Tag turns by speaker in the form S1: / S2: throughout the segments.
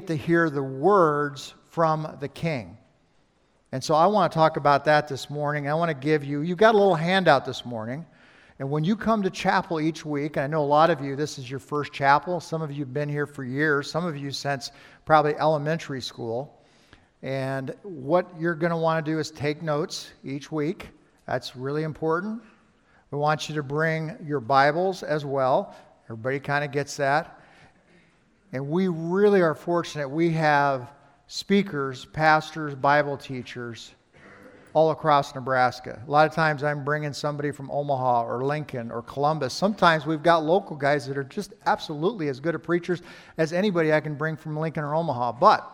S1: to hear the words from the King. And so I want to talk about that this morning. I want to give you got a little handout this morning. And when you come to chapel each week, and I know a lot of you, this is your first chapel. Some of you have been here for years. Some of you since probably elementary school. And what you're going to want to do is take notes each week. That's really important. We want you to bring your Bibles as well. Everybody kind of gets that. And we really are fortunate. We have speakers, pastors, Bible teachers all across Nebraska. A lot of times I'm bringing somebody from Omaha or Lincoln or Columbus. Sometimes we've got local guys that are just absolutely as good at preachers as anybody I can bring from Lincoln or Omaha. But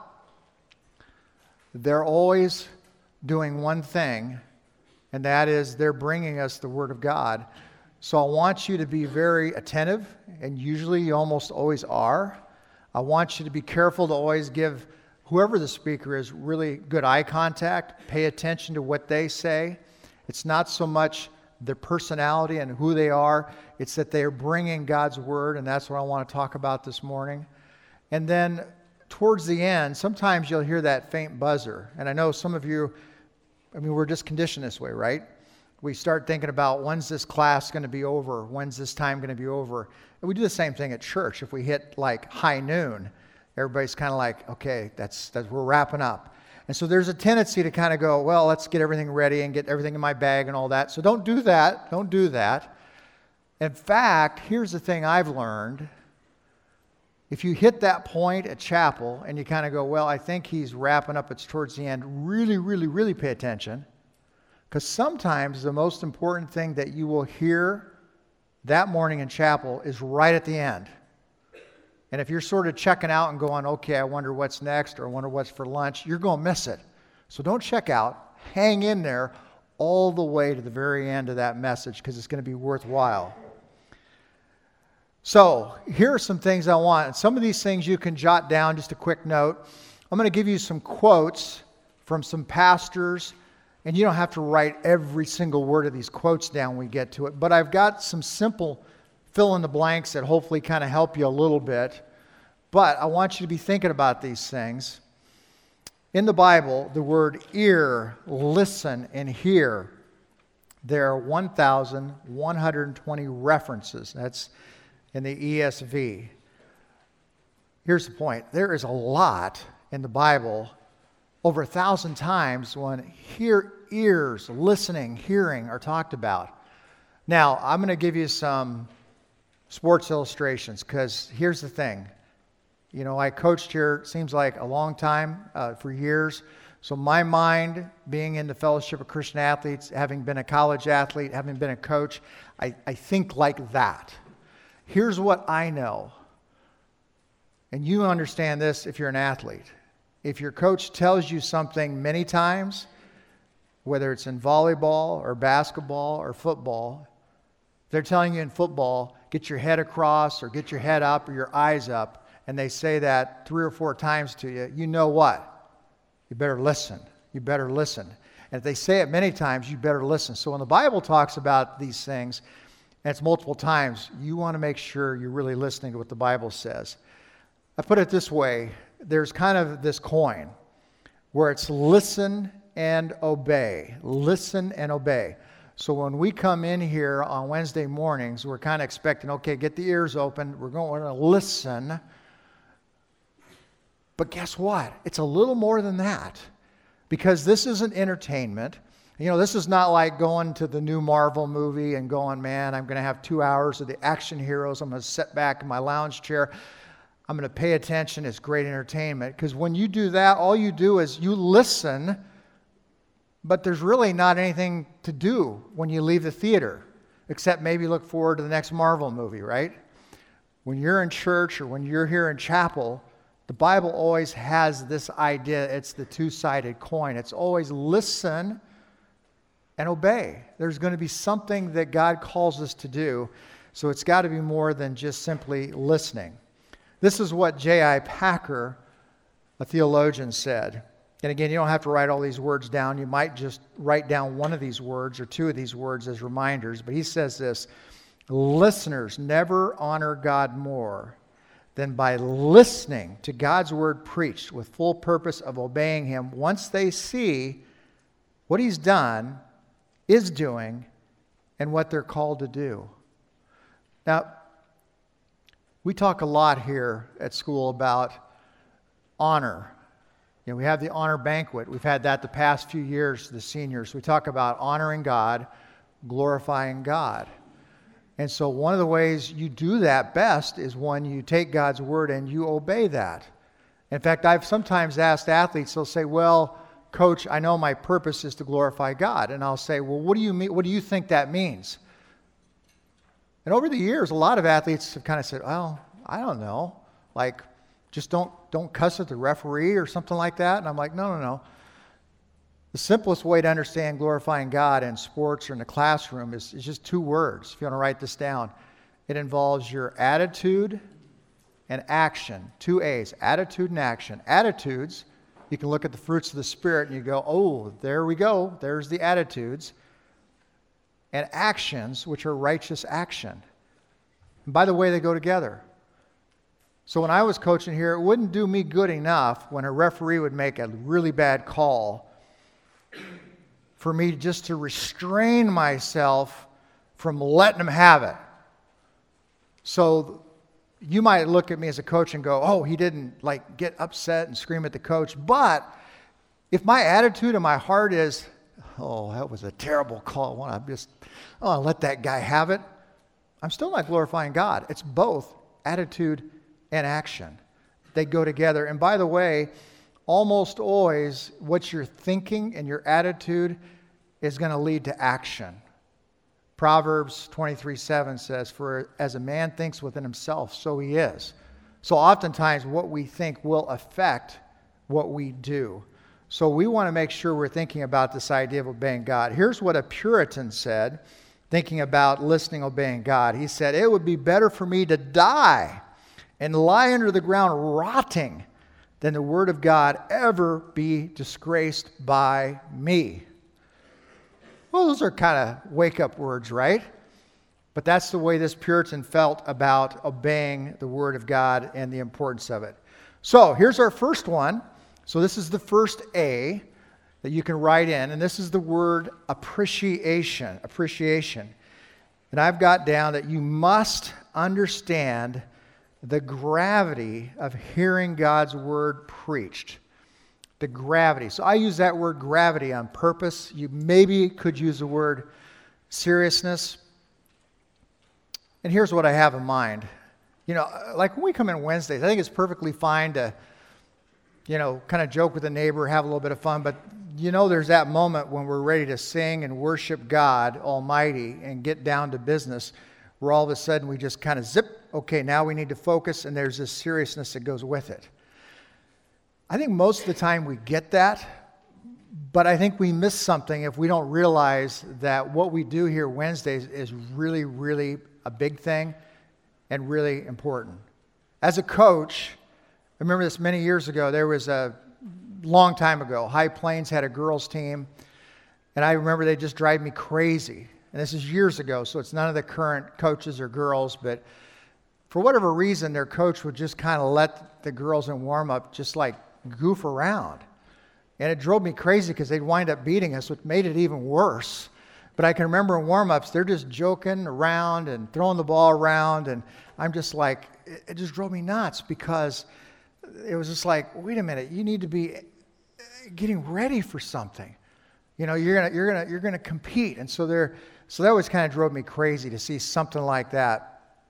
S1: they're always doing one thing, and that is they're bringing us the Word of God. So I want you to be very attentive, and usually you almost always are. I want you to be careful to always give whoever the speaker is really good eye contact. Pay attention to what they say. It's not so much their personality and who they are. It's that they are bringing God's Word, and that's what I want to talk about this morning. And then towards the end, sometimes you'll hear that faint buzzer. And I know some of you, we're just conditioned this way, right? We start thinking about when's this class going to be over? When's this time going to be over? And we do the same thing at church. If we hit like high noon, everybody's kind of like, okay, that's we're wrapping up. And so there's a tendency to kind of go, well, let's get everything ready and get everything in my bag and all that. So don't do that. Don't do that. In fact, here's the thing I've learned. If you hit that point at chapel and you kind of go, well, I think he's wrapping up, it's towards the end, really, really, really pay attention. Because sometimes the most important thing that you will hear that morning in chapel is right at the end. And if you're sort of checking out and going, okay, I wonder what's next or I wonder what's for lunch, you're going to miss it. So don't check out. Hang in there all the way to the very end of that message because it's going to be worthwhile. So here are some things I want. And some of these things you can jot down, just a quick note. I'm going to give you some quotes from some pastors, and you don't have to write every single word of these quotes down when we get to it. But I've got some simple fill in the blanks that hopefully kind of help you a little bit. But I want you to be thinking about these things. In the Bible, the word ear, listen, and hear, there are 1,120 references. That's in the ESV. Here's the point. There is a lot in the Bible, over 1,000 times when ears, listening, hearing are talked about. Now, I'm going to give you some sports illustrations because here's the thing. You know, I coached here, seems like a long time, for years. So my mind, being in the Fellowship of Christian Athletes, having been a college athlete, having been a coach, I think like that. Here's what I know. And you understand this if you're an athlete. If your coach tells you something many times, whether it's in volleyball or basketball or football, they're telling you in football, get your head across or get your head up or your eyes up, and they say that 3 or 4 times to you, you know what? You better listen. You better listen. And if they say it many times, you better listen. So when the Bible talks about these things, and it's multiple times, you want to make sure you're really listening to what the Bible says. I put it this way. There's kind of this coin where it's listen and obey. Listen and obey. So when we come in here on Wednesday mornings, we're kind of expecting, okay, get the ears open. We're going to listen. But guess what? It's a little more than that. Because this isn't entertainment. You know, this is not like going to the new Marvel movie and going, man, I'm going to have 2 hours of the action heroes. I'm going to sit back in my lounge chair. I'm going to pay attention. It's great entertainment. Because when you do that, all you do is you listen, but there's really not anything to do when you leave the theater, except maybe look forward to the next Marvel movie, right? When you're in church or when you're here in chapel, the Bible always has this idea. It's the two-sided coin. It's always listen and obey. There's going to be something that God calls us to do, so it's got to be more than just simply listening. This is what J.I. Packer, a theologian, said. And again, you don't have to write all these words down. You might just write down one of these words or 2 of these words as reminders. But he says this: listeners never honor God more than by listening to God's word preached with full purpose of obeying him once they see what he's done, is doing, and what they're called to do. Now, we talk a lot here at school about honor. You know, we have the honor banquet. We've had that the past few years, the seniors. We talk about honoring God, glorifying God. And so one of the ways you do that best is when you take God's word and you obey that. In fact, I've sometimes asked athletes, they'll say, well, Coach, I know my purpose is to glorify God. And I'll say, well, what do you mean? What do you think that means? And over the years, a lot of athletes have kind of said, well, I don't know. Like, just don't cuss at the referee or something like that. And I'm like, no. The simplest way to understand glorifying God in sports or in the classroom is just two words. If you want to write this down, it involves your attitude and action. 2 A's, attitude and action. Attitudes, you can look at the fruits of the Spirit and you go, oh, there we go. There's the attitudes. And actions, which are righteous action. And by the way, they go together. So when I was coaching here, it wouldn't do me good enough when a referee would make a really bad call for me just to restrain myself from letting him have it. So you might look at me as a coach and go, oh, he didn't like get upset and scream at the coach. But if my attitude and my heart is, oh, that was a terrible call, I'll let that guy have it, I'm still not glorifying God. It's both attitude and action. They go together. And by the way, almost always what you're thinking and your attitude is going to lead to action. Proverbs 23:7 says, for as a man thinks within himself, so he is. So oftentimes what we think will affect what we do. So we want to make sure we're thinking about this idea of obeying God. Here's what a Puritan said, thinking about listening, obeying God. He said, it would be better for me to die and lie under the ground rotting than the word of God ever be disgraced by me. Well, those are kind of wake-up words, right? But that's the way this Puritan felt about obeying the word of God and the importance of it. So here's our first one. So this is the first A that you can write in, and this is the word appreciation. Appreciation. And I've got down that you must understand the gravity of hearing God's word preached. The gravity. So I use that word gravity on purpose. You maybe could use the word seriousness. And here's what I have in mind. You know, like when we come in Wednesdays, I think it's perfectly fine to, kind of joke with a neighbor, have a little bit of fun. But there's that moment when we're ready to sing and worship God Almighty and get down to business, where all of a sudden we just kind of zip, okay, now we need to focus, and there's this seriousness that goes with it. I think most of the time we get that, but I think we miss something if we don't realize that what we do here Wednesdays is really, really a big thing and really important. As a coach, I remember this many years ago, there was a long time ago, High Plains had a girls team, and I remember they just drive me crazy. And this is years ago, so it's none of the current coaches or girls, but for whatever reason, their coach would just kind of let the girls in warm-up just like goof around. And it drove me crazy because they'd wind up beating us, which made it even worse. But I can remember in warm-ups, they're just joking around and throwing the ball around, and I'm just like, it just drove me nuts because it was just like, wait a minute, you need to be getting ready for something. You're gonna compete, and so that always kind of drove me crazy to see something like that.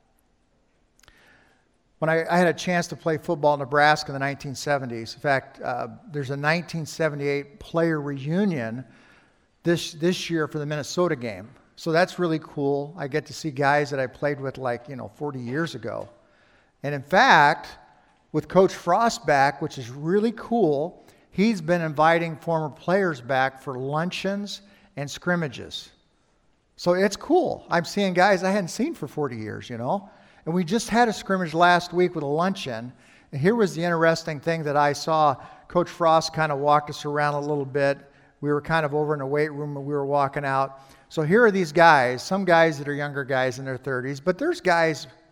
S1: When I had a chance to play football in Nebraska in the 1970s, in fact, there's a 1978 player reunion this year for the Minnesota game. So that's really cool. I get to see guys that I played with 40 years ago. And in fact, with Coach Frost back, which is really cool, he's been inviting former players back for luncheons and scrimmages. So it's cool. I'm seeing guys I hadn't seen for 40 years, And we just had a scrimmage last week with a luncheon. And here was the interesting thing that I saw. Coach Frost kind of walked us around a little bit. We were kind of over in the weight room and we were walking out. So here are these guys, some guys that are younger guys in their 30s, but there's guys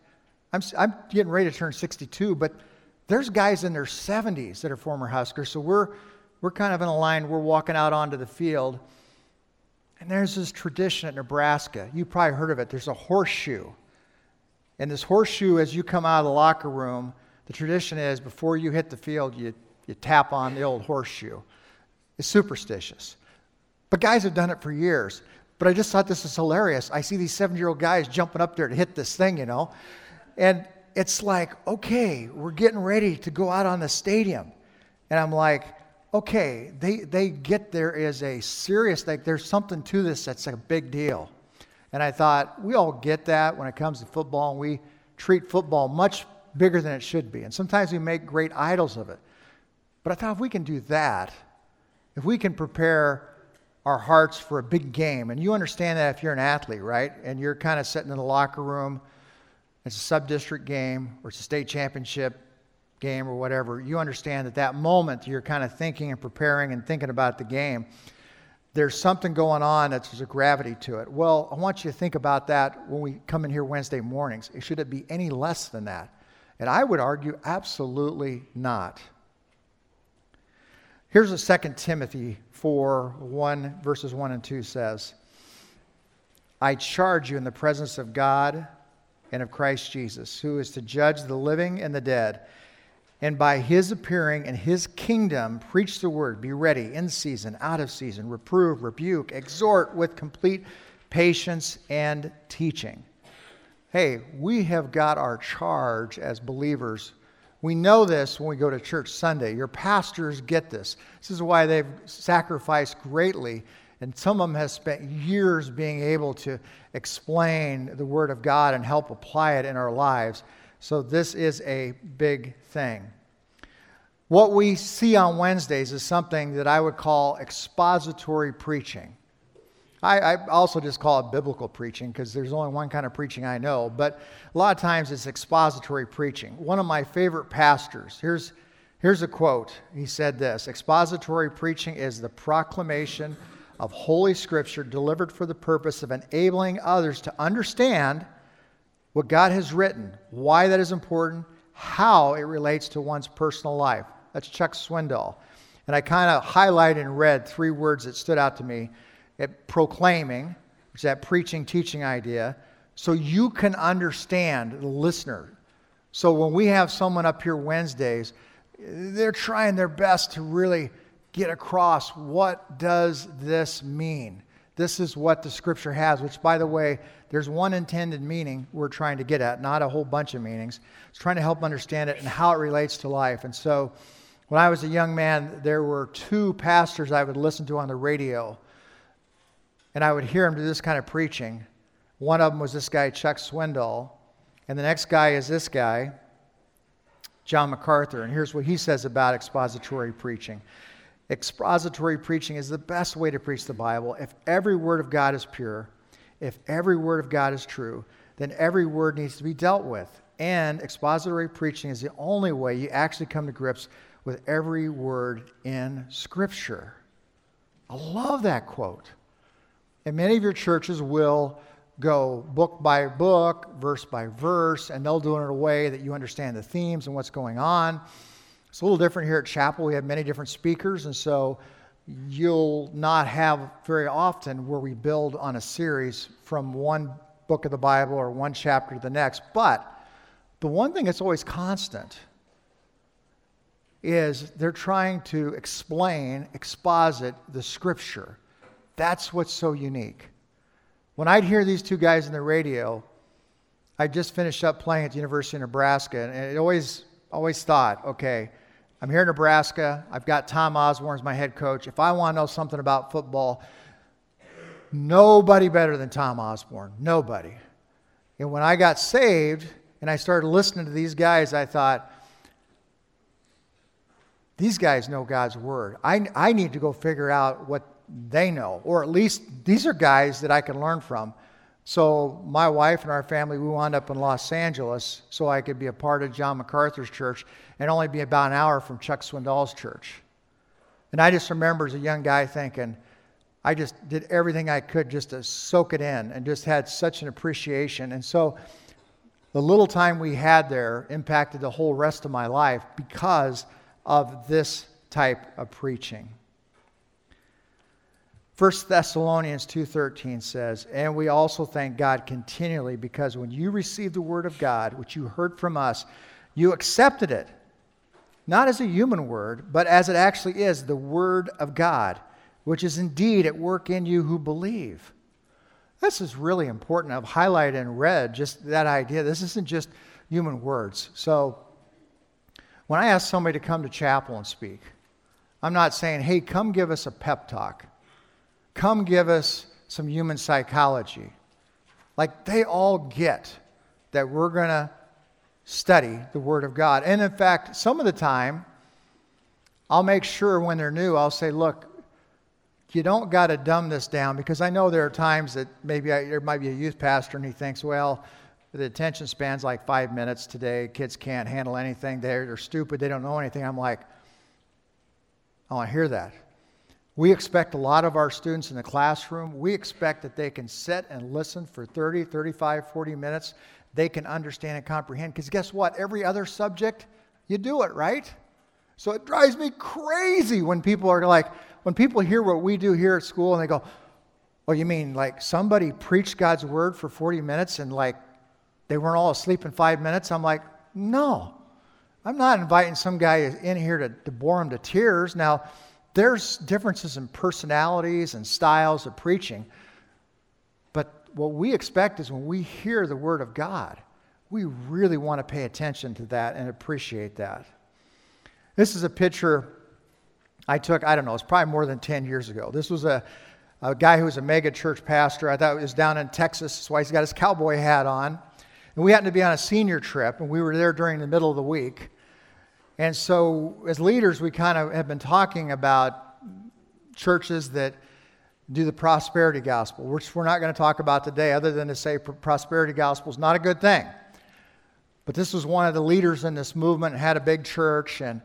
S1: I'm getting ready to turn 62, but there's guys in their 70s that are former Huskers. So we're kind of in a line. We're walking out onto the field, and there's this tradition at Nebraska. You probably heard of it. There's a horseshoe. And this horseshoe, as you come out of the locker room, the tradition is before you hit the field, you tap on the old horseshoe. It's superstitious. But guys have done it for years. But I just thought this was hilarious. I see these 70-year-old guys jumping up there to hit this thing, And it's like, okay, we're getting ready to go out on the stadium. And I'm like, okay, they get there is a serious, like there's something to this that's a big deal. And I thought, we all get that when it comes to football, and we treat football much bigger than it should be. And sometimes we make great idols of it. But I thought if we can do that, if we can prepare our hearts for a big game, and you understand that if you're an athlete, right? And you're kind of sitting in the locker room, it's a sub-district game, or it's a state championship game or whatever, you understand that that moment you're kind of thinking and preparing and thinking about the game. There's something going on there's a gravity to it. Well, I want you to think about that when we come in here Wednesday mornings. Should it be any less than that? And I would argue absolutely not. Here's what 2 Timothy 4:1 verses 1 and 2 says. I charge you in the presence of God and of Christ Jesus, who is to judge the living and the dead. And by his appearing in his kingdom, preach the word, be ready in season, out of season, reprove, rebuke, exhort with complete patience and teaching. Hey, we have got our charge as believers. We know this when we go to church Sunday. Your pastors get this. This is why they've sacrificed greatly. And some of them have spent years being able to explain the Word of God and help apply it in our lives. So this is a big thing. What we see on Wednesdays is something that I would call expository preaching. I also just call it biblical preaching because there's only one kind of preaching I know. But a lot of times it's expository preaching. One of my favorite pastors, here's a quote. He said this: expository preaching is the proclamation of Holy Scripture delivered for the purpose of enabling others to understand what God has written, why that is important, how it relates to one's personal life. That's Chuck Swindoll. And I kind of highlighted and read 3 words that stood out to me. Proclaiming, which is that preaching, teaching idea, so you can understand the listener. So when we have someone up here Wednesdays, they're trying their best to really get across, what does this mean? This is what the Scripture has, which, by the way, there's one intended meaning we're trying to get at, not a whole bunch of meanings. It's trying to help understand it and how it relates to life. And so when I was a young man, there were 2 pastors I would listen to on the radio, and I would hear them do this kind of preaching. One of them was this guy, Chuck Swindoll, and the next guy is this guy, John MacArthur. And here's what he says about expository preaching. Expository preaching is the best way to preach the Bible. If every word of God is pure, if every word of God is true, then every word needs to be dealt with. And expository preaching is the only way you actually come to grips with every word in Scripture. I love that quote. And many of your churches will go book by book, verse by verse, and they'll do it in a way that you understand the themes and what's going on. It's a little different here at Chapel. We have many different speakers, and so you'll not have very often where we build on a series from one book of the Bible or one chapter to the next. But the one thing that's always constant is they're trying to exposit the Scripture. That's what's so unique. When I'd hear these 2 guys on the radio, I just finished up playing at the University of Nebraska, and it always thought, okay, I'm here in Nebraska. I've got Tom Osborne as my head coach. If I want to know something about football, nobody better than Tom Osborne. Nobody. And when I got saved and I started listening to these guys, I thought, these guys know God's Word. I need to go figure out what they know, or at least these are guys that I can learn from. So my wife and our family, we wound up in Los Angeles so I could be a part of John MacArthur's church and only be about an hour from Chuck Swindoll's church. And I just remember as a young guy thinking, I just did everything I could just to soak it in and just had such an appreciation. And so the little time we had there impacted the whole rest of my life because of this type of preaching. 1 Thessalonians 2:13 says, "And we also thank God continually because when you received the word of God, which you heard from us, you accepted it, not as a human word, but as it actually is, the word of God, which is indeed at work in you who believe." This is really important. I've highlighted and read just that idea. This isn't just human words. So when I ask somebody to come to chapel and speak, I'm not saying, hey, come give us a pep talk. Come give us some human psychology. Like, they all get that we're going to study the Word of God. And in fact, some of the time, I'll make sure when they're new, I'll say, look, you don't got to dumb this down, because I know there are times that maybe there might be a youth pastor and he thinks, well, the attention span's like 5 minutes today. Kids can't handle anything. They're stupid. They don't know anything. I'm like, I want to hear that. We expect a lot of our students in the classroom. We expect that they can sit and listen for 30, 35, 40 minutes. They can understand and comprehend. Because guess what? Every other subject, you do it, right? So it drives me crazy when people are like, when people hear what we do here at school and they go, oh, you mean like somebody preached God's word for 40 minutes and like they weren't all asleep in 5 minutes? I'm like, no. I'm not inviting some guy in here to bore him to tears. Now, there's differences in personalities and styles of preaching. But what we expect is when we hear the Word of God, we really want to pay attention to that and appreciate that. This is a picture I took, I don't know, it's probably more than 10 years ago. This was a guy who was a mega church pastor. I thought it was down in Texas. That's why he's got his cowboy hat on. And we happened to be on a senior trip, and we were there during the middle of the week. And so as leaders, we kind of have been talking about churches that do the prosperity gospel, which we're not going to talk about today, other than to say prosperity gospel is not a good thing. But this was one of the leaders in this movement, had a big church, and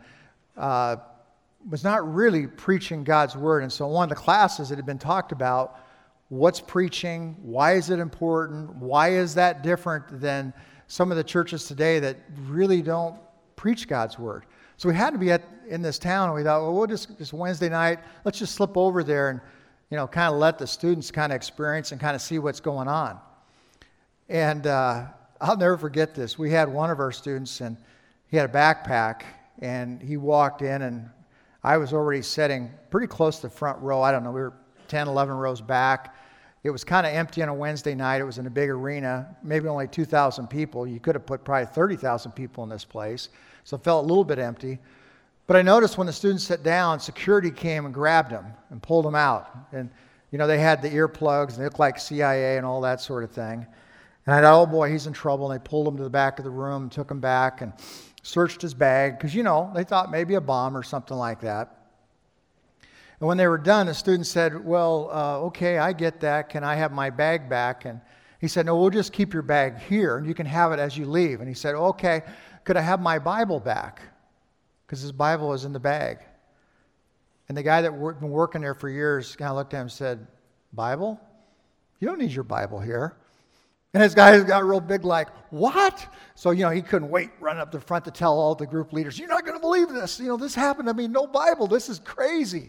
S1: was not really preaching God's word. And so one of the classes that had been talked about, what's preaching? Why is it important? Why is that different than some of the churches today that really don't preach God's word? So we had to be in this town, and we thought, well, we'll just Wednesday night, let's just slip over there and, kind of let the students kind of experience and kind of see what's going on. And I'll never forget this. We had one of our students, and he had a backpack, and he walked in, and I was already sitting pretty close to the front row. I don't know, we were 10, 11 rows back. It was kind of empty on a Wednesday night. It was in a big arena, maybe only 2,000 people. You could have put probably 30,000 people in this place. So it felt a little bit empty. But I noticed when the students sat down, security came and grabbed them and pulled them out. And, they had the earplugs, and they looked like CIA and all that sort of thing. And I thought, oh boy, he's in trouble. And they pulled him to the back of the room, took him back, and searched his bag. Because, they thought maybe a bomb or something like that. And when they were done, the student said, well, okay, I get that. Can I have my bag back? And he said, no, we'll just keep your bag here, and you can have it as you leave. And he said, okay, could I have my Bible back? Because his Bible was in the bag. And the guy that had been working there for years kind of looked at him and said, Bible? You don't need your Bible here. And his guy got real big like, what? So, he couldn't wait, run up the front to tell all the group leaders, you're not going to believe this. This happened to me, no Bible. This is crazy.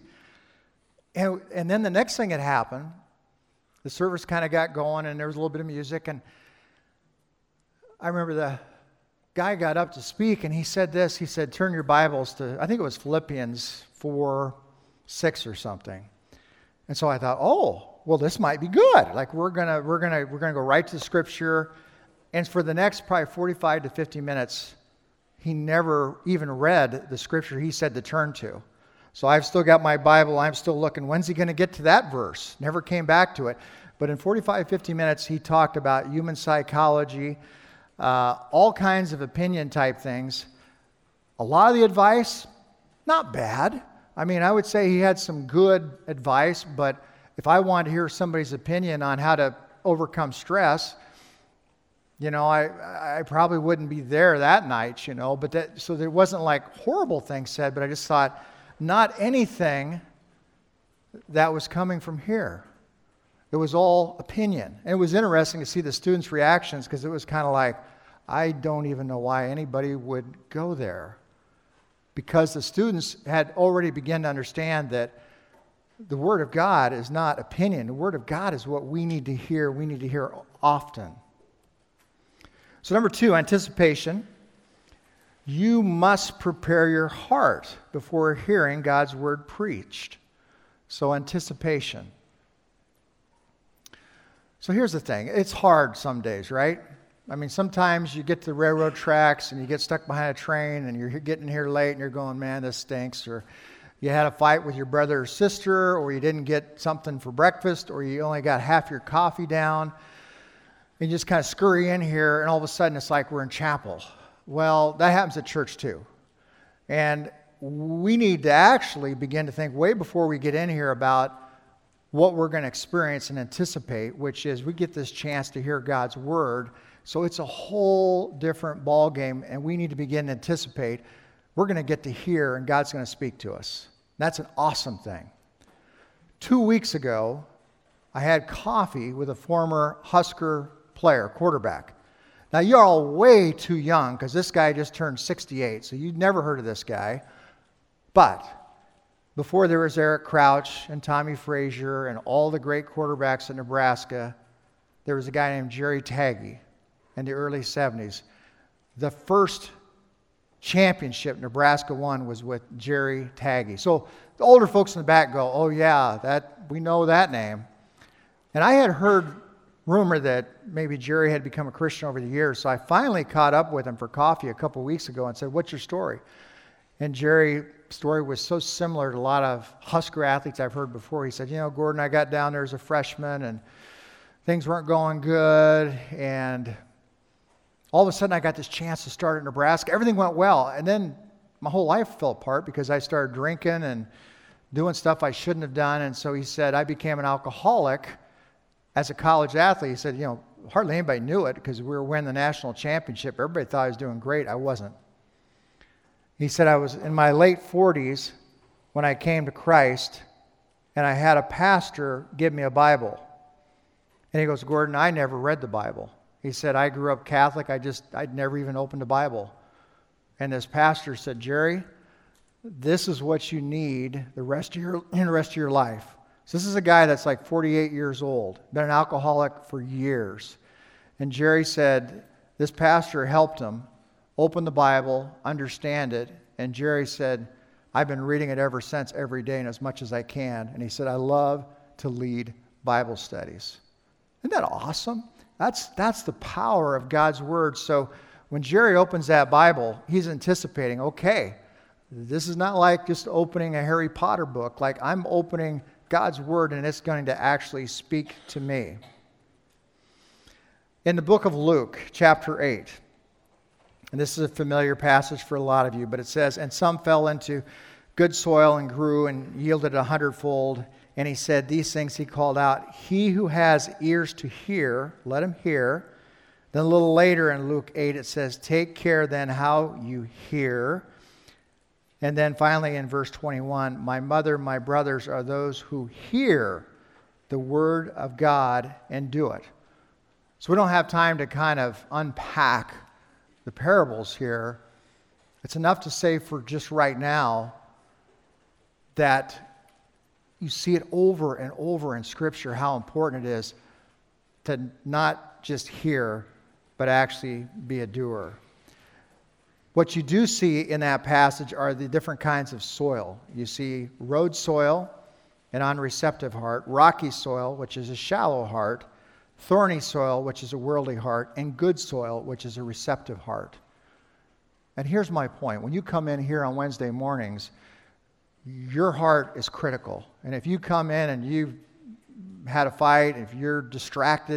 S1: And then the next thing that happened, the service kind of got going, and there was a little bit of music. And I remember the guy got up to speak, and he said this. He said, turn your Bibles to, I think it was Philippians 4:6 or something. And so I thought, oh, well, this might be good. Like we're gonna go right to Scripture. And for the next probably 45 to 50 minutes, he never even read the Scripture he said to turn to. So I've still got my Bible. I'm still looking. When's he going to get to that verse? Never came back to it. But in 45, 50 minutes, he talked about human psychology, all kinds of opinion type things. A lot of the advice, not bad. I mean, I would say he had some good advice, but if I wanted to hear somebody's opinion on how to overcome stress, I probably wouldn't be there that night, But so there wasn't like horrible things said, but I just thought, not anything that was coming from here. It was all opinion. And it was interesting to see the students' reactions, because it was kind of like, I don't even know why anybody would go there. Because the students had already begun to understand that the Word of God is not opinion. The Word of God is what we need to hear. We need to hear often. So number 2, anticipation. You must prepare your heart before hearing God's Word preached. So anticipation. So here's the thing. It's hard some days, right? I mean, sometimes you get to the railroad tracks and you get stuck behind a train and you're getting here late and you're going, man, this stinks. Or you had a fight with your brother or sister, or you didn't get something for breakfast, or you only got half your coffee down. And you just kind of scurry in here and all of a sudden it's like we're in chapel. Well, that happens at church too. And we need to actually begin to think way before we get in here about what we're going to experience and anticipate, which is we get this chance to hear God's Word. So it's a whole different ball game, and we need to begin to anticipate we're going to get to hear and God's going to speak to us. That's an awesome thing. 2 weeks ago, I had coffee with a former Husker player, quarterback. Now, you're all way too young because this guy just turned 68, so you've never heard of this guy. But before there was Eric Crouch and Tommy Frazier and all the great quarterbacks in Nebraska, there was a guy named Jerry Tagge in the early 70s. The first championship Nebraska won was with Jerry Tagge. So the older folks in the back go, oh yeah, we know that name. And I had heard rumor that maybe Jerry had become a Christian over the years, so I finally caught up with him for coffee a couple weeks ago and said, what's your story? And Jerry's story was so similar to a lot of Husker athletes I've heard before. He said, Gordon, I got down there as a freshman and things weren't going good, and all of a sudden I got this chance to start at Nebraska. Everything went well, and then my whole life fell apart because I started drinking and doing stuff I shouldn't have done. And so he said, I became an alcoholic as a college athlete. He said, hardly anybody knew it because we were winning the national championship. Everybody thought I was doing great. I wasn't. He said, I was in my late 40s when I came to Christ, and I had a pastor give me a Bible. And he goes, Gordon, I never read the Bible. He said, I grew up Catholic. I'd never even opened a Bible. And this pastor said, Jerry, this is what you need in the rest of your life. So this is a guy that's like 48 years old, been an alcoholic for years. And Jerry said, this pastor helped him open the Bible, understand it. And Jerry said, I've been reading it ever since, every day and as much as I can. And he said, I love to lead Bible studies. Isn't that awesome? That's the power of God's Word. So when Jerry opens that Bible, he's anticipating, okay, this is not like just opening a Harry Potter book. Like I'm opening God's Word and it's going to actually speak to me. In the book of Luke, chapter 8, and this is a familiar passage for a lot of you, but it says, and some fell into good soil and grew and yielded 100-fold. And he said, these things he called out, he who has ears to hear, let him hear. Then a little later in Luke 8, it says, take care then how you hear. And then finally in verse 21, my mother, my brothers are those who hear the word of God and do it. So we don't have time to kind of unpack the parables here. It's enough to say for just right now that you see it over and over in Scripture how important it is to not just hear, but actually be a doer. What you do see in that passage are the different kinds of soil. You see road soil, an unreceptive heart, rocky soil, which is a shallow heart, thorny soil, which is a worldly heart, and good soil, which is a receptive heart. And here's my point. When you come in here on Wednesday mornings, your heart is critical. And if you come in and you've had a fight, if you're distracted,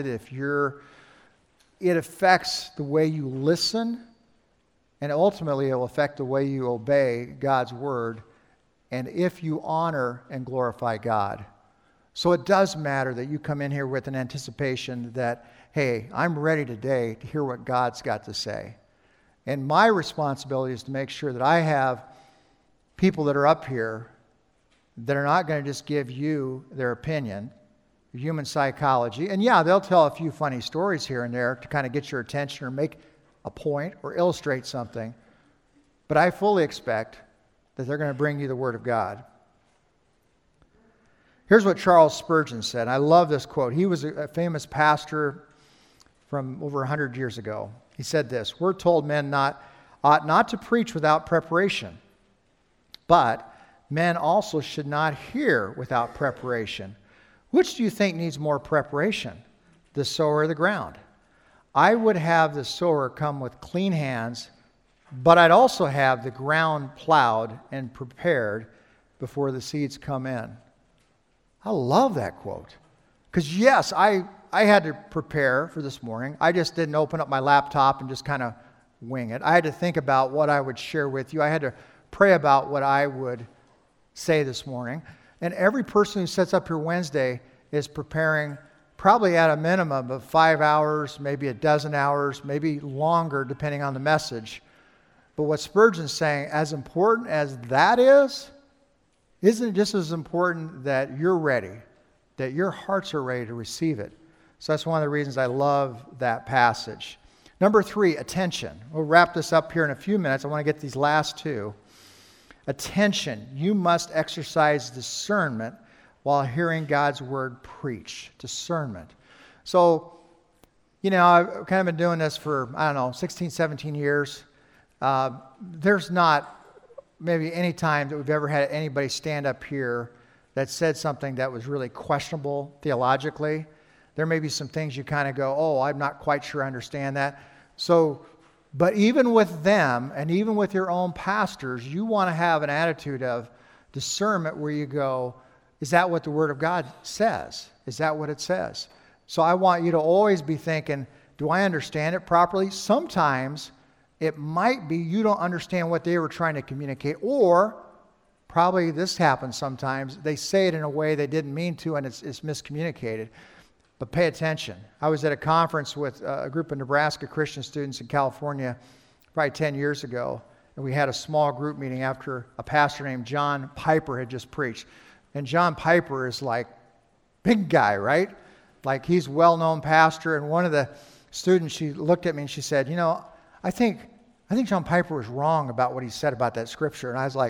S1: it affects the way you listen, and ultimately it will affect the way you obey God's word, and if you honor and glorify God. So it does matter that you come in here with an anticipation that, hey, I'm ready today to hear what God's got to say. And my responsibility is to make sure that I have people that are up here that are not going to just give you their opinion, human psychology. And yeah, they'll tell a few funny stories here and there to kind of get your attention or make a point or illustrate something, but I fully expect that they're going to bring you the Word of God. Here's what Charles Spurgeon said. I love this quote. He was a famous pastor from over 100 years ago. He said this: "We're told men ought not to preach without preparation, but men also should not hear without preparation. Which do you think needs more preparation, the sower or the ground? I would have the sower come with clean hands, but I'd also have the ground plowed and prepared before the seeds come in." I love that quote. Because yes, I had to prepare for this morning. I just didn't open up my laptop and just kind of wing it. I had to think about what I would share with you. I had to pray about what I would say this morning. And every person who sits up here Wednesday is preparing probably at a minimum of 5 hours, maybe a dozen hours, maybe longer, depending on the message. But what Spurgeon's saying, as important as that is, isn't it just as important that you're ready, that your hearts are ready to receive it? So that's one of the reasons I love that passage. Number 3, attention. We'll wrap this up here in a few minutes. I want to get these last two. Attention. You must exercise discernment while hearing God's word preached. Discernment. So, I've kind of been doing this for, 16, 17 years. There's not maybe any time that we've ever had anybody stand up here that said something that was really questionable theologically. There may be some things you kind of go, oh, I'm not quite sure I understand that. So, but even with them and even with your own pastors, you want to have an attitude of discernment where you go, is that what the Word of God says? Is that what it says? So I want you to always be thinking, do I understand it properly? Sometimes it might be you don't understand what they were trying to communicate, or probably this happens sometimes. They say it in a way they didn't mean to, and it's miscommunicated. But pay attention. I was at a conference with a group of Nebraska Christian students in California probably 10 years ago, and we had a small group meeting after a pastor named John Piper had just preached. And John Piper is like big guy, right? Like he's a well-known pastor. And one of the students, she looked at me and she said, I think John Piper was wrong about what he said about that scripture. And I was like,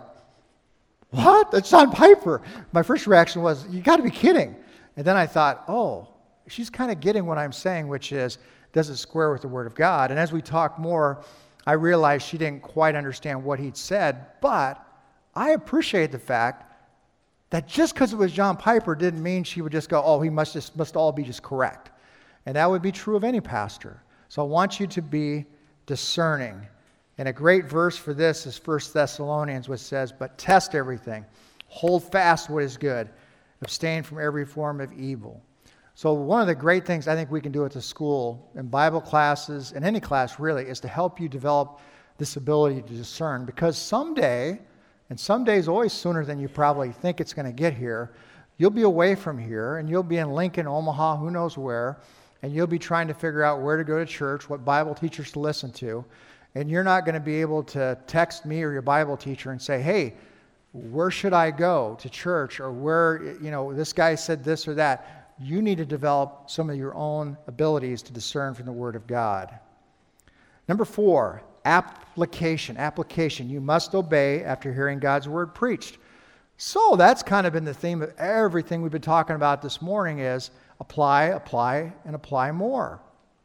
S1: what? That's John Piper. My first reaction was, you got to be kidding. And then I thought, oh, she's kind of getting what I'm saying, which is, does it square with the Word of God? And as we talk more, I realized she didn't quite understand what he'd said, but I appreciate the fact that just because it was John Piper didn't mean she would just go, oh, he must all be just correct. And that would be true of any pastor. So I want you to be discerning. And a great verse for this is 1 Thessalonians, which says, but test everything, hold fast what is good, abstain from every form of evil. So one of the great things I think we can do at the school, in Bible classes, in any class really, is to help you develop this ability to discern. Because someday, and someday is always sooner than you probably think it's going to get here, you'll be away from here, and you'll be in Lincoln, Omaha, who knows where, and you'll be trying to figure out where to go to church, what Bible teachers to listen to, and you're not going to be able to text me or your Bible teacher and say, hey, where should I go to church, or where, this guy said this or that. You need to develop some of your own abilities to discern from the Word of God. Number 4, application. Application. You must obey after hearing God's Word preached. So that's kind of been the theme of everything we've been talking about this morning is apply, and apply more.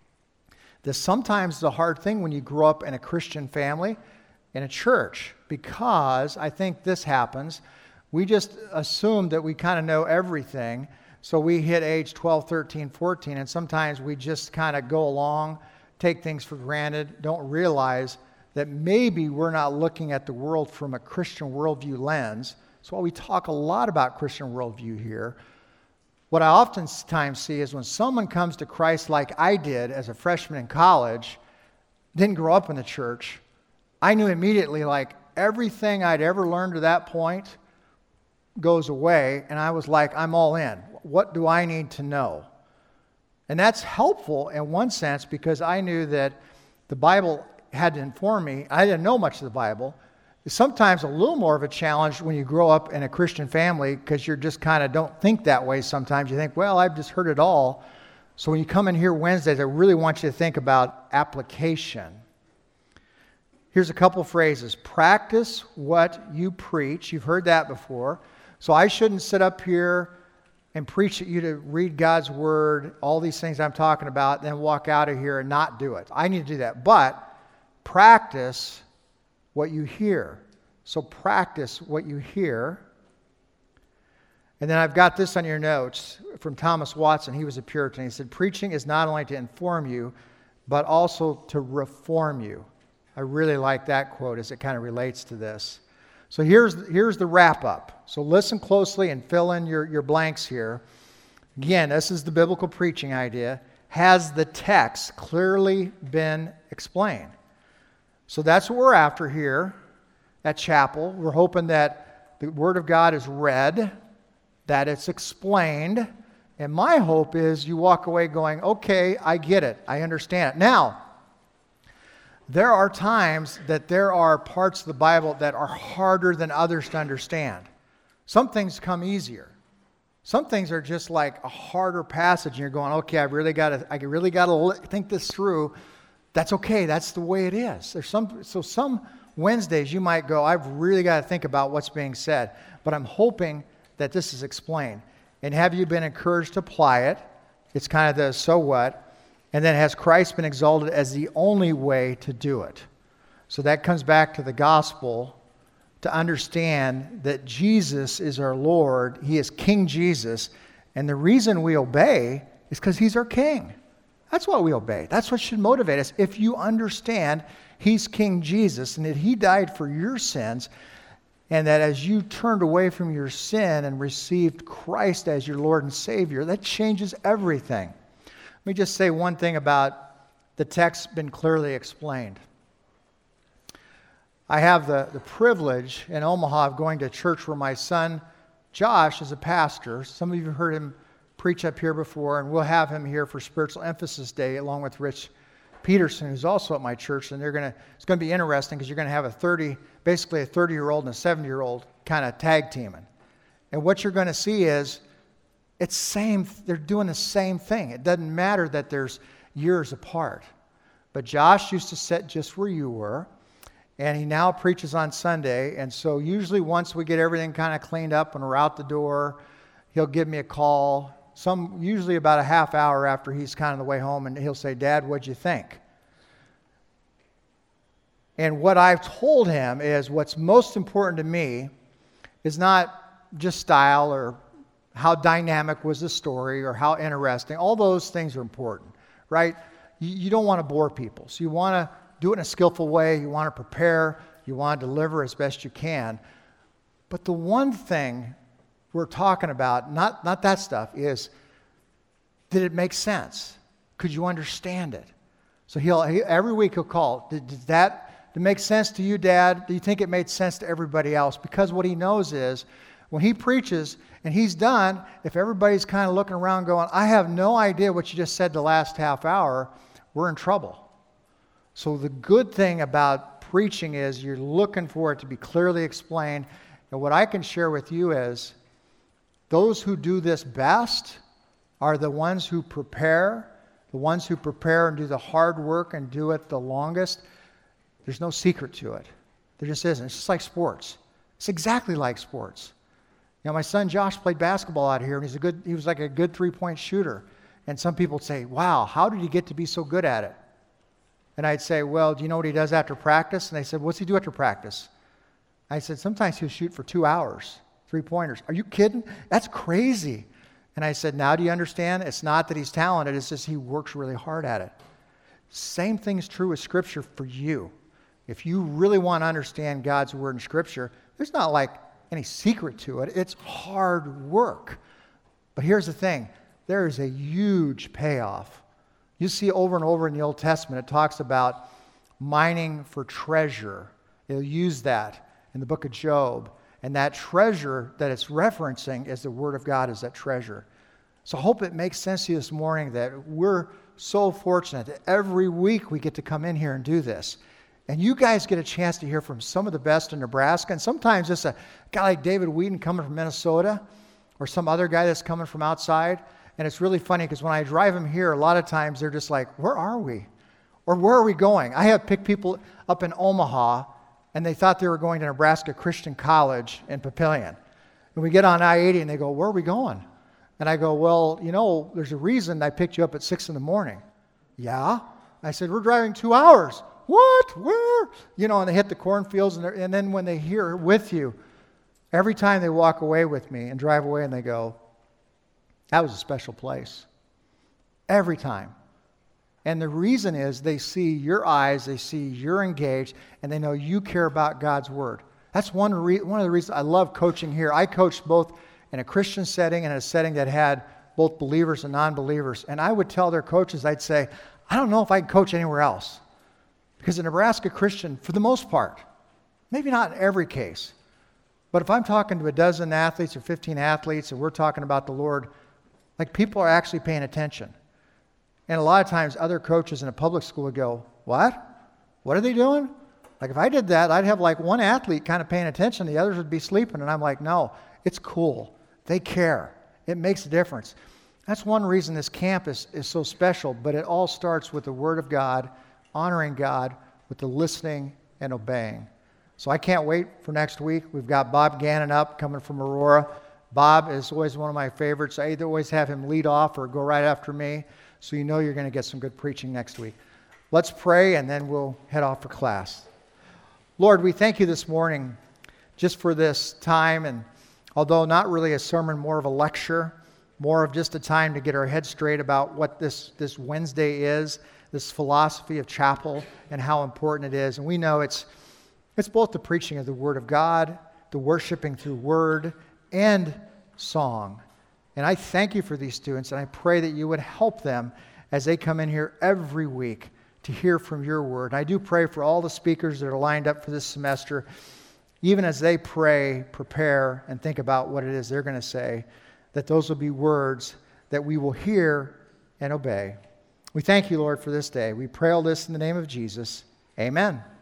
S1: This sometimes is a hard thing when you grow up in a Christian family, in a church, because I think this happens. We just assume that we kind of know everything. So we hit age 12, 13, 14, and sometimes we just kind of go along, take things for granted, don't realize that maybe we're not looking at the world from a Christian worldview lens. That's why we talk a lot about Christian worldview here. What I oftentimes see is when someone comes to Christ like I did as a freshman in college, didn't grow up in the church, I knew immediately like everything I'd ever learned to that point goes away, and I was like, I'm all in. What do I need to know? And that's helpful in one sense because I knew that the Bible had to inform me. I didn't know much of the Bible. It's sometimes a little more of a challenge when you grow up in a Christian family because you're just kind of don't think that way sometimes. You think, well, I've just heard it all. So when you come in here Wednesdays, I really want you to think about application. Here's a couple phrases. Practice what you preach. You've heard that before. So I shouldn't sit up here and preach at you to read God's word, all these things I'm talking about, then walk out of here and not do it. I need to do that. But practice what you hear. So practice what you hear. And then I've got this on your notes from Thomas Watson. He was a Puritan. He said, preaching is not only to inform you, but also to reform you. I really like that quote as it kind of relates to this. So here's the wrap up. So listen closely and fill in your blanks here. Again, this is the biblical preaching idea. Has the text clearly been explained? So that's what we're after here at Chapel. We're hoping that the Word of God is read, that it's explained, and my hope is you walk away going, okay, I get it. I understand it. Now, there are times that there are parts of the Bible that are harder than others to understand. Some things come easier. Some things are just like a harder passage, and you're going, okay, I really got to think this through. That's okay. That's the way it is. Some Wednesdays you might go, I've really got to think about what's being said, but I'm hoping that this is explained. And have you been encouraged to apply it? It's kind of the so what. And then has Christ been exalted as the only way to do it? So that comes back to the gospel, to understand that Jesus is our Lord. He is King Jesus. And the reason we obey is because He's our King. That's why we obey. That's what should motivate us. If you understand He's King Jesus and that He died for your sins, and that as you turned away from your sin and received Christ as your Lord and Savior, that changes everything. Let me just say one thing about the text been clearly explained. I have the privilege in Omaha of going to church where my son Josh is a pastor. Some of you have heard him preach up here before, and we'll have him here for Spiritual Emphasis Day along with Rich Peterson, who's also at my church. And it's going to be interesting because you're going to have basically a 30-year-old and a 70-year-old kind of tag teaming. And what you're going to see is they're doing the same thing. It doesn't matter that there's years apart. But Josh used to sit just where you were, and he now preaches on Sunday. And so usually once we get everything kind of cleaned up and we're out the door, he'll give me a call, usually about a half hour after he's kind of the way home, and he'll say, Dad, what'd you think? And what I've told him is what's most important to me is not just style or how dynamic was the story or how interesting. All those things are important, right? You don't want to bore people. So you want to do it in a skillful way. You want to prepare. You want to deliver as best you can. But the one thing we're talking about, not that stuff, is did it make sense? Could you understand it? So every week he'll call. Did that make sense to you, Dad? Do you think it made sense to everybody else? Because what he knows is when he preaches and he's done, if everybody's kind of looking around going, I have no idea what you just said the last half hour, we're in trouble. So the good thing about preaching is you're looking for it to be clearly explained. And what I can share with you is those who do this best are the ones who prepare and do the hard work and do it the longest. There's no secret to it. There just isn't. It's just like sports. It's exactly like sports. You know, my son Josh played basketball out here, and he was like a good three-point shooter. And some people would say, wow, how did he get to be so good at it? And I'd say, well, do you know what he does after practice? And they said, what's he do after practice? I said, sometimes he'll shoot for 2 hours, three-pointers. Are you kidding? That's crazy. And I said, now do you understand? It's not that he's talented, it's just he works really hard at it. Same thing is true with Scripture for you. If you really want to understand God's Word in Scripture, there's not like any secret to it. It's hard work. But here's the thing. There is a huge payoff. You see over and over in the Old Testament, it talks about mining for treasure. It'll use that in the book of Job. And that treasure that it's referencing is the Word of God is that treasure. So I hope it makes sense to you this morning that we're so fortunate that every week we get to come in here and do this. And you guys get a chance to hear from some of the best in Nebraska. And sometimes it's a guy like David Whedon coming from Minnesota or some other guy that's coming from outside. And it's really funny because when I drive them here, a lot of times they're just like, where are we? Or where are we going? I have picked people up in Omaha, and they thought they were going to Nebraska Christian College in Papillion. And we get on I-80, and they go, where are we going? And I go, well, there's a reason I picked you up at 6 in the morning. Yeah? I said, we're driving 2 hours. What? Where? And they hit the cornfields, and then when they hear with you, every time they walk away with me and drive away and they go, that was a special place. Every time. And the reason is they see your eyes, they see you're engaged, and they know you care about God's Word. That's one of the reasons I love coaching here. I coached both in a Christian setting and a setting that had both believers and non-believers. And I would tell their coaches, I'd say, I don't know if I can coach anywhere else. Because a Nebraska Christian, for the most part, maybe not in every case, but if I'm talking to a dozen athletes or 15 athletes and we're talking about the Lord, like people are actually paying attention. And a lot of times other coaches in a public school would go, what? What are they doing? Like if I did that, I'd have like one athlete kind of paying attention, the others would be sleeping. And I'm like, no, it's cool. They care. It makes a difference. That's one reason this camp is so special, but it all starts with the Word of God, honoring God with the listening and obeying. So I can't wait for next week. We've got Bob Gannon up coming from Aurora. Bob is always one of my favorites. I either always have him lead off or go right after me. So you're going to get some good preaching next week. Let's pray and then we'll head off for class. Lord, we thank you this morning just for this time. And although not really a sermon, more of a lecture, more of just a time to get our heads straight about what this Wednesday is, this philosophy of chapel and how important it is. And we know it's both the preaching of the Word of God, the worshiping through word and song. And I thank you for these students, and I pray that you would help them as they come in here every week to hear from your word. And I do pray for all the speakers that are lined up for this semester, even as they pray, prepare, and think about what it is they're going to say, that those will be words that we will hear and obey. We thank you, Lord, for this day. We pray all this in the name of Jesus. Amen.